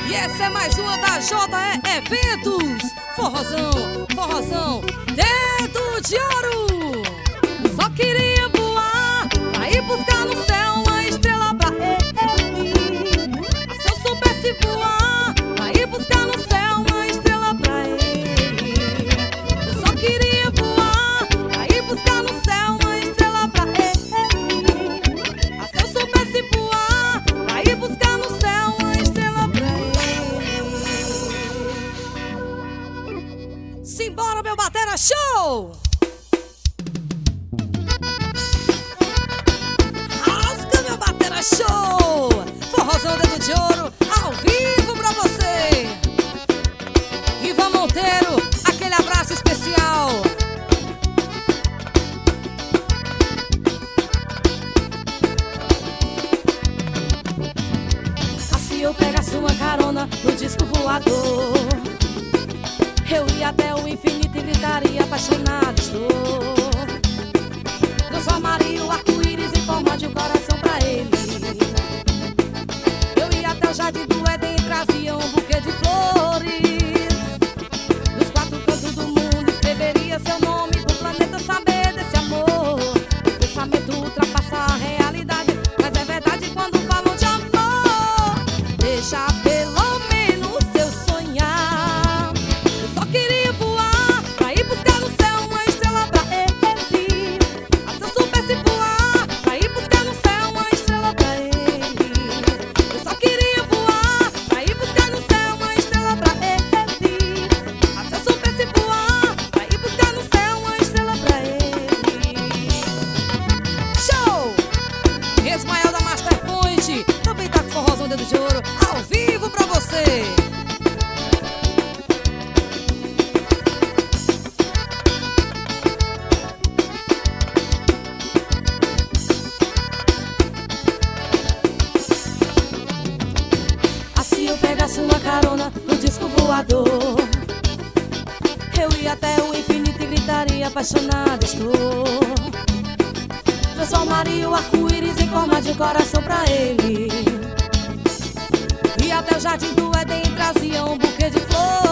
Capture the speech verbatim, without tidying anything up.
E essa é mais uma da J E Eventos. Forrozão, forrozão, dedo de ouro. Só queria voar pra ir buscar no céu uma estrela pra ele. Se eu soubesse voar pra ir buscar no céu uma estrela pra ele. Eu só queria voar pra ir buscar no céu uma estrela pra ele. Se eu soubesse voar pra ir buscar no céu uma estrela pra ele. Simbora, meu batera, show! Show! Forrozão dedo de ouro, ao vivo pra você. Ivan Monteiro, aquele abraço especial. Assim eu pegasse uma carona no disco voador, eu ia até o infinito e gritaria apaixonado estou. Transformaria o arco-íris em forma de um coração pra ele. Jardim do Éden trazia um buquê de flores. Nos quatro cantos do mundo escreveria seu nome pro planeta saber desse amor. O pensamento ultrapassa a realidade, mas é verdade quando falam de amor. Deixa pelo menos eu sonhar. Eu só queria voar pra ir buscar no céu uma estrela pra ele. Ah, se eu soubesse voar pra ir buscar no céu uma estrela pra ele. Eu só queria Ismael da Master Point, também tá com forrozão dedo de ouro, ao vivo pra você. Assim eu pegasse uma carona no disco voador, eu ia até o infinito e gritaria apaixonada estou. Transformaria o arco-íris em forma de um coração pra ele. E até o jardim do Éden trazia um buquê de flores.